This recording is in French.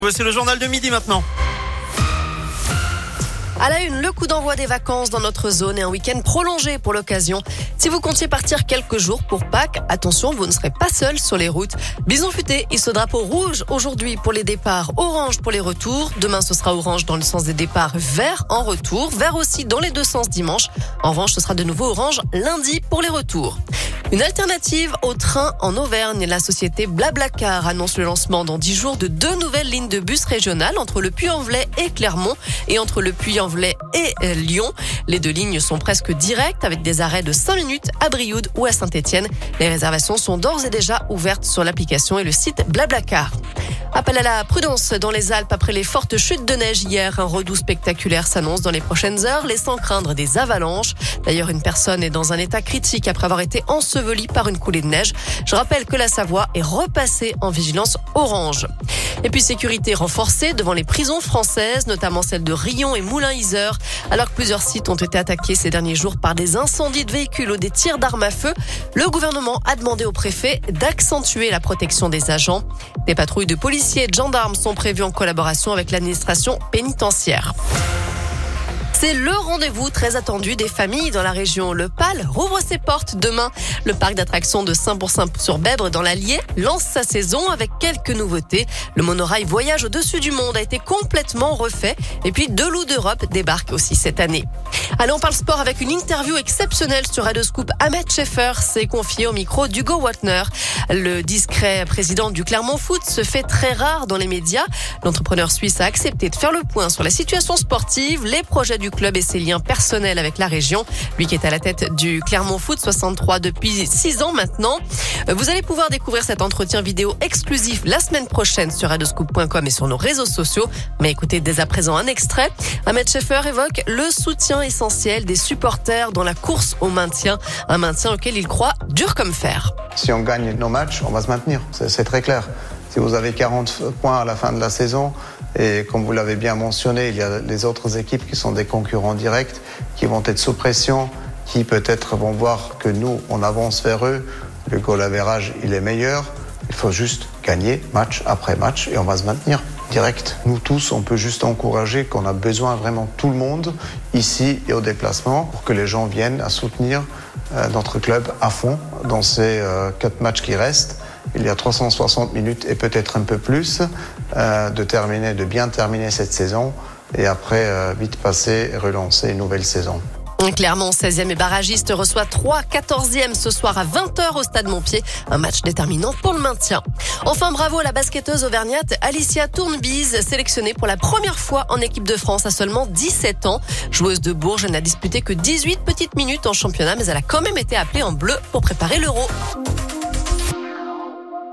C'est le journal de midi maintenant. À la une, le coup d'envoi des vacances dans notre zone et un week-end prolongé pour l'occasion. Si vous comptiez partir quelques jours pour Pâques, attention, vous ne serez pas seul sur les routes. Bison futé, il se drapeau rouge aujourd'hui pour les départs, orange pour les retours. Demain, ce sera orange dans le sens des départs, vert en retour, vert aussi dans les deux sens dimanche. En revanche, ce sera de nouveau orange lundi pour les retours. Une alternative au train en Auvergne. La société Blablacar annonce le lancement dans 10 jours de 2 nouvelles lignes de bus régionales entre le Puy-en-Velay et Clermont et entre le Puy-en-Velay et Lyon. Les 2 lignes sont presque directes avec des arrêts de 5 minutes à Brioude ou à Saint-Étienne. Les réservations sont d'ores et déjà ouvertes sur l'application et le site Blablacar. Appel à la prudence dans les Alpes après les fortes chutes de neige hier. Un redout spectaculaire s'annonce dans les prochaines heures, laissant craindre des avalanches. D'ailleurs, une personne est dans un état critique après avoir été ensevelie par une coulée de neige. Je rappelle que la Savoie est repassée en vigilance orange. Et puis sécurité renforcée devant les prisons françaises, notamment celles de Riom et Moulins-Isère, alors que plusieurs sites ont été attaqués ces derniers jours par des incendies de véhicules ou des tirs d'armes à feu. Le gouvernement a demandé au préfet d'accentuer la protection des agents. Des patrouilles de policiers et de gendarmes sont prévues en collaboration avec l'administration pénitentiaire. C'est le rendez-vous très attendu des familles dans la région. Le PAL rouvre ses portes demain. Le parc d'attractions de Saint-Pourçain-sur-Bèbre dans l'Allier lance sa saison avec quelques nouveautés. Le monorail Voyage au-dessus du monde a été complètement refait. Et puis 2 loups d'Europe débarquent aussi cette année. Allez, on parle sport avec une interview exceptionnelle sur Radio Scoop. Ahmed Scheffer s'est confié au micro d'Hugo Watner. Le discret président du Clermont Foot se fait très rare dans les médias. L'entrepreneur suisse a accepté de faire le point sur la situation sportive, les projets du club et ses liens personnels avec la région. Lui qui est à la tête du Clermont Foot 63 depuis 6 ans maintenant. Vous allez pouvoir découvrir cet entretien vidéo exclusif la semaine prochaine sur radioscoop.com et sur nos réseaux sociaux. Mais écoutez dès à présent un extrait. Ahmed Scheffer évoque le soutien essentiel des supporters dans la course au maintien. Un maintien auquel il croit dur comme fer. Si on gagne nos matchs, on va se maintenir. C'est très clair. Si vous avez 40 points à la fin de la saison, et comme vous l'avez bien mentionné, il y a les autres équipes qui sont des concurrents directs, qui vont être sous pression, qui peut-être vont voir que nous, on avance vers eux. Le goal average, il est meilleur. Il faut juste gagner match après match et on va se maintenir direct. Nous tous, on peut juste encourager qu'on a besoin vraiment tout le monde, ici et au déplacement, pour que les gens viennent à soutenir notre club à fond dans ces 4 matchs qui restent. Il y a 360 minutes et peut-être un peu plus de bien terminer cette saison et après vite passer et relancer une nouvelle saison. Clermont, 16e et barragiste, reçoit 3 14e ce soir à 20h au Stade Montpied. Un match déterminant pour le maintien. Enfin, bravo à la basketteuse auvergnate Alicia Tournebise, sélectionnée pour la première fois en équipe de France à seulement 17 ans. Joueuse de Bourges, elle n'a disputé que 18 petites minutes en championnat, mais elle a quand même été appelée en bleu pour préparer l'Euro.